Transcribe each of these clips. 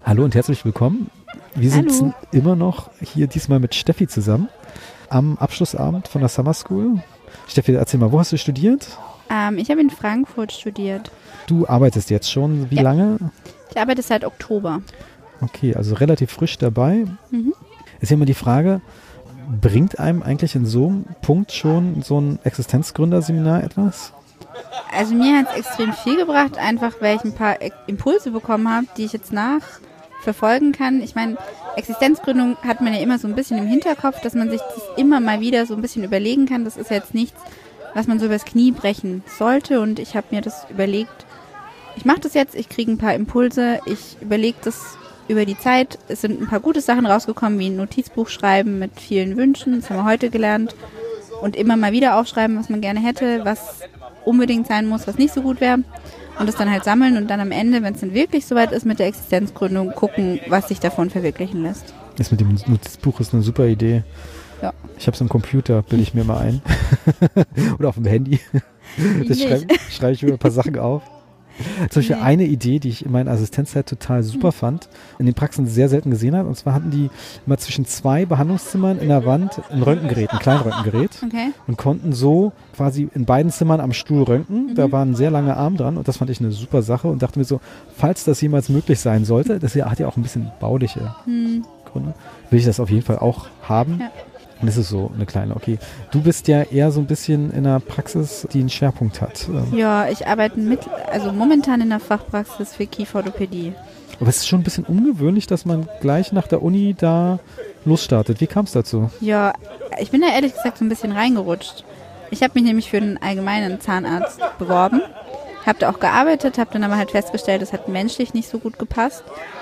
Hallo und herzlich willkommen. Wir sitzen immer noch hier diesmal mit Steffi zusammen am Abschlussabend von der Summer School. Steffi, erzähl mal, wo hast du studiert? Ich habe in Frankfurt studiert. Du arbeitest jetzt schon, wie lange? Ich arbeite seit Oktober. Okay, also relativ frisch dabei. Ist ja immer die Frage, bringt einem eigentlich in so einem Punkt schon so ein Existenzgründerseminar etwas? Also mir hat es extrem viel gebracht, einfach weil ich ein paar Impulse bekommen habe, die ich jetzt nachverfolgen kann. Ich meine, Existenzgründung hat man ja immer so ein bisschen im Hinterkopf, dass man sich das immer mal wieder so ein bisschen überlegen kann. Das ist jetzt nichts, was man so übers Knie brechen sollte. Und ich habe mir das überlegt, ich mache das jetzt, ich kriege ein paar Impulse, ich überlege das über die Zeit. Es sind ein paar gute Sachen rausgekommen, wie ein Notizbuch schreiben mit vielen Wünschen, das haben wir heute gelernt. Und immer mal wieder aufschreiben, was man gerne hätte, was unbedingt sein muss, was nicht so gut wäre. Und das dann halt sammeln und dann am Ende, wenn es dann wirklich soweit ist mit der Existenzgründung, gucken, was sich davon verwirklichen lässt. Das mit dem Notizbuch ist eine super Idee. Ja. Ich habe es am Computer, bilde ich mir mal ein. Oder auf dem Handy. Das schreibe ich mir ein paar Sachen auf. Zum Beispiel eine Idee, die ich in meiner Assistenzzeit total super fand, in den Praxen sehr selten gesehen habe. Und zwar hatten die immer zwischen 2 Behandlungszimmern in der Wand ein Röntgengerät, ein Kleinröntgengerät. Okay. Und konnten so quasi in beiden Zimmern am Stuhl röntgen. Da war ein sehr langer Arm dran und das fand ich eine super Sache und dachte mir so, falls das jemals möglich sein sollte, das hat ja auch ein bisschen bauliche Gründe, will ich das auf jeden Fall auch haben. Ja. Und das ist so eine kleine, okay. Du bist ja eher so ein bisschen in einer Praxis, die einen Schwerpunkt hat. Ja, ich arbeite momentan in der Fachpraxis für Kieferorthopädie. Aber es ist schon ein bisschen ungewöhnlich, dass man gleich nach der Uni da losstartet. Wie kam es dazu? Ja, ich bin da ehrlich gesagt so ein bisschen reingerutscht. Ich habe mich nämlich für einen allgemeinen Zahnarzt beworben, habe da auch gearbeitet, habe dann aber halt festgestellt, es hat menschlich nicht so gut gepasst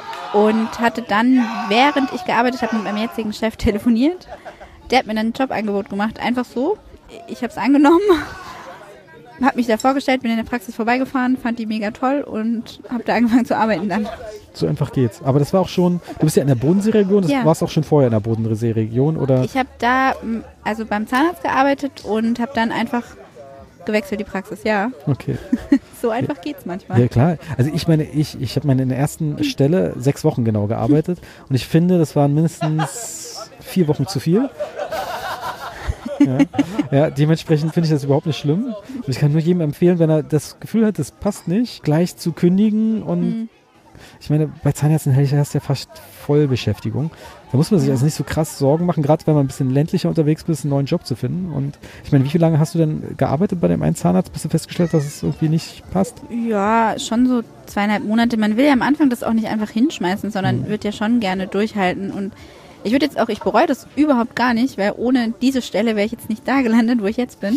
und hatte dann, während ich gearbeitet habe, mit meinem jetzigen Chef telefoniert. Der hat mir dann ein Jobangebot gemacht, einfach so. Ich habe es angenommen, habe mich da vorgestellt, bin in der Praxis vorbeigefahren, fand die mega toll und habe da angefangen zu arbeiten dann. So einfach geht's. Aber das war auch schon, du bist ja in der Bodenseeregion, das warst auch schon vorher in der Bodenseeregion, oder? Ich habe da beim Zahnarzt gearbeitet und habe dann einfach gewechselt die Praxis, ja. Okay. So einfach geht's manchmal. Ja, klar. Also ich meine, ich habe in der ersten Stelle 6 Wochen genau gearbeitet und ich finde, das waren mindestens 4 Wochen zu viel. Ja, dementsprechend finde ich das überhaupt nicht schlimm. Und ich kann nur jedem empfehlen, wenn er das Gefühl hat, das passt nicht, gleich zu kündigen. Und ich meine, bei Zahnärzten hast du ja fast Vollbeschäftigung. Da muss man sich also nicht so krass Sorgen machen, gerade wenn man ein bisschen ländlicher unterwegs ist, einen neuen Job zu finden. Und ich meine, wie lange hast du denn gearbeitet bei dem einen Zahnarzt, bis du festgestellt hast, dass es irgendwie nicht passt? Ja, schon so 2,5 Monate. Man will ja am Anfang das auch nicht einfach hinschmeißen, sondern wird ja schon gerne durchhalten. Und ich bereue das überhaupt gar nicht, weil ohne diese Stelle wäre ich jetzt nicht da gelandet, wo ich jetzt bin.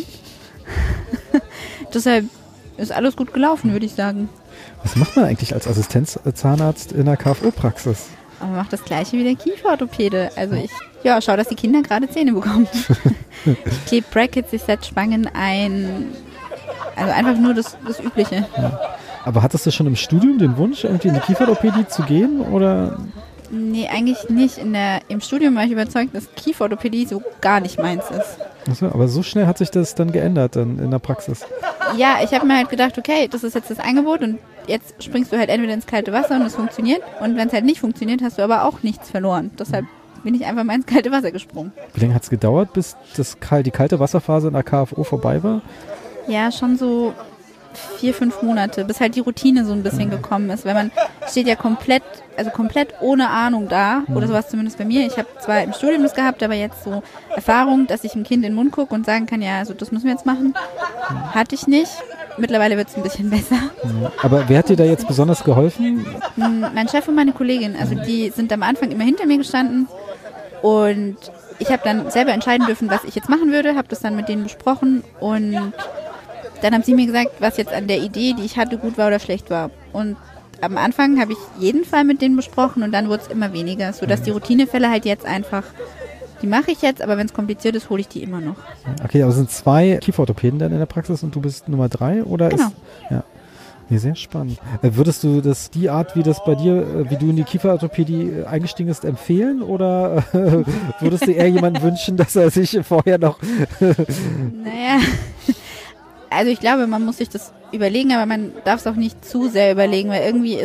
Deshalb ist alles gut gelaufen, würde ich sagen. Was macht man eigentlich als Assistenzzahnarzt in der KFO-Praxis? Aber man macht das Gleiche wie der Kieferorthopäde. Also ich schaue, dass die Kinder gerade Zähne bekommen. Ich klebe Brackets, ich setze Spangen ein. Also einfach nur das Übliche. Ja. Aber hattest du schon im Studium den Wunsch, irgendwie in die Kieferorthopädie zu gehen, oder? Nee, eigentlich nicht. Im Studium war ich überzeugt, dass Kieferorthopädie so gar nicht meins ist. Achso, aber so schnell hat sich das dann geändert dann in der Praxis? Ja, ich habe mir halt gedacht, okay, das ist jetzt das Angebot und jetzt springst du halt entweder ins kalte Wasser und es funktioniert und wenn es halt nicht funktioniert, hast du aber auch nichts verloren. Deshalb bin ich einfach mal ins kalte Wasser gesprungen. Wie lange hat es gedauert, bis die kalte Wasserphase in der KFO vorbei war? Ja, schon so 4-5 Monate, bis halt die Routine so ein bisschen gekommen ist, weil man steht ja komplett ohne Ahnung da, oder sowas zumindest bei mir. Ich habe zwar im Studium das gehabt, aber jetzt so Erfahrung, dass ich dem Kind in den Mund gucke und sagen kann, ja, also das müssen wir jetzt machen, hatte ich nicht. Mittlerweile wird es ein bisschen besser. Aber wer hat dir da jetzt besonders geholfen? Mein Chef und meine Kollegin, also die sind am Anfang immer hinter mir gestanden und ich habe dann selber entscheiden dürfen, was ich jetzt machen würde, habe das dann mit denen besprochen und dann haben sie mir gesagt, was jetzt an der Idee, die ich hatte, gut war oder schlecht war. Und am Anfang habe ich jeden Fall mit denen besprochen und dann wurde es immer weniger, sodass die Routinefälle halt jetzt einfach, die mache ich jetzt, aber wenn es kompliziert ist, hole ich die immer noch. Okay, aber sind 2 Kieferorthopäden dann in der Praxis und du bist Nummer 3? Oder genau. Nee, sehr spannend. Würdest du die Art, wie das bei dir, wie du in die Kieferorthopädie eingestiegen bist, empfehlen? Oder würdest du eher jemanden wünschen, dass er sich vorher noch... Naja... Also ich glaube, man muss sich das überlegen, aber man darf es auch nicht zu sehr überlegen, weil irgendwie ist es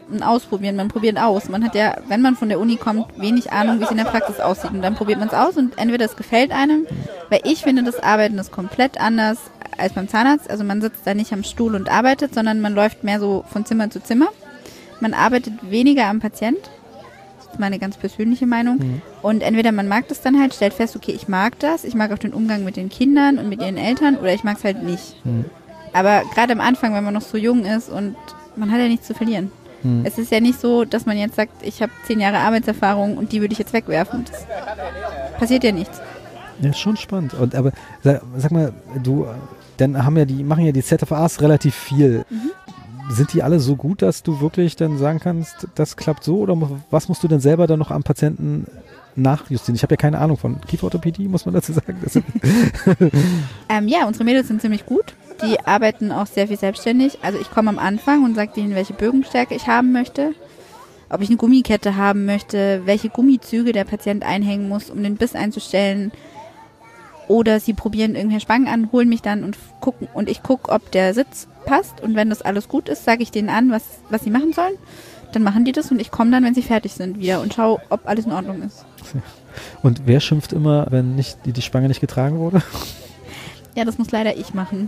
ein Ausprobieren, man probiert aus. Man hat ja, wenn man von der Uni kommt, wenig Ahnung, wie es in der Praxis aussieht. Und dann probiert man es aus und entweder es gefällt einem, weil ich finde, das Arbeiten ist komplett anders als beim Zahnarzt. Also man sitzt da nicht am Stuhl und arbeitet, sondern man läuft mehr so von Zimmer zu Zimmer. Man arbeitet weniger am Patient. Das ist meine ganz persönliche Meinung. Und entweder man mag das dann halt, stellt fest, okay, ich mag das, ich mag auch den Umgang mit den Kindern und mit ihren Eltern, oder ich mag es halt nicht. Aber gerade am Anfang, wenn man noch so jung ist und man hat ja nichts zu verlieren. Es ist ja nicht so, dass man jetzt sagt, ich habe 10 Jahre Arbeitserfahrung und die würde ich jetzt wegwerfen. Das passiert ja nichts. Ja, ist schon spannend. Und aber sag mal, dann machen ja die ZFAs relativ viel. Sind die alle so gut, dass du wirklich dann sagen kannst, das klappt so? Oder was musst du denn selber dann noch am Patienten nachjustieren? Ich habe ja keine Ahnung von Kieferorthopädie, muss man dazu sagen. Ja, unsere Mädels sind ziemlich gut. Die arbeiten auch sehr viel selbstständig. Also ich komme am Anfang und sage denen, welche Bögenstärke ich haben möchte, ob ich eine Gummikette haben möchte, welche Gummizüge der Patient einhängen muss, um den Biss einzustellen. Oder sie probieren irgendwelche Spangen an, holen mich dann und ich gucke, ob der Sitz passt. Und wenn das alles gut ist, sage ich denen an, was sie machen sollen. Dann machen die das und ich komme dann, wenn sie fertig sind, wieder und schaue, ob alles in Ordnung ist. Und wer schimpft immer, wenn die Spange nicht getragen wurde? Ja, das muss leider ich machen.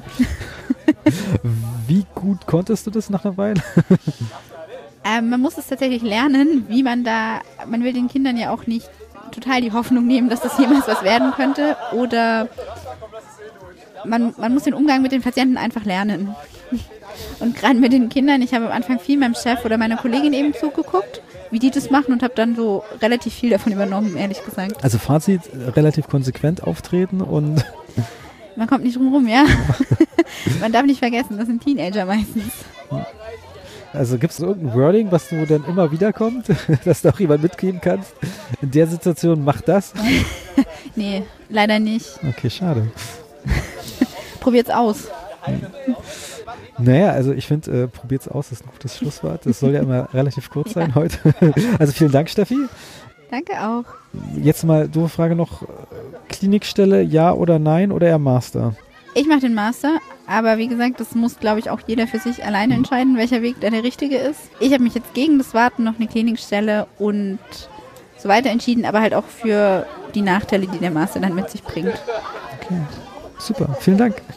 Wie gut konntest du das nach einer Weile? Man muss es tatsächlich lernen, wie man will den Kindern ja auch nicht total die Hoffnung nehmen, dass das jemals was werden könnte, oder man muss den Umgang mit den Patienten einfach lernen. Und gerade mit den Kindern, ich habe am Anfang viel meinem Chef oder meiner Kollegin eben zugeguckt, wie die das machen, und habe dann so relativ viel davon übernommen, ehrlich gesagt. Also Fazit, relativ konsequent auftreten und... Man kommt nicht drum rum, ja. Man darf nicht vergessen, das sind Teenager meistens. Also gibt es irgendein Wording, was du dann immer wieder kommt, dass du auch jemand mitgeben kannst? In der Situation mach das? Nee, leider nicht. Okay, schade. Probiert's aus. Naja, also ich finde, probiert's aus, ist ein gutes Schlusswort. Das soll ja immer relativ kurz sein heute. Also vielen Dank, Steffi. Danke auch. Jetzt mal doofe Frage noch, Klinikstelle, ja oder nein oder eher Master? Ich mache den Master, aber wie gesagt, das muss, glaube ich, auch jeder für sich alleine entscheiden, welcher Weg der richtige ist. Ich habe mich jetzt gegen das Warten noch eine Klinikstelle und so weiter entschieden, aber halt auch für die Nachteile, die der Master dann mit sich bringt. Okay, super. Vielen Dank.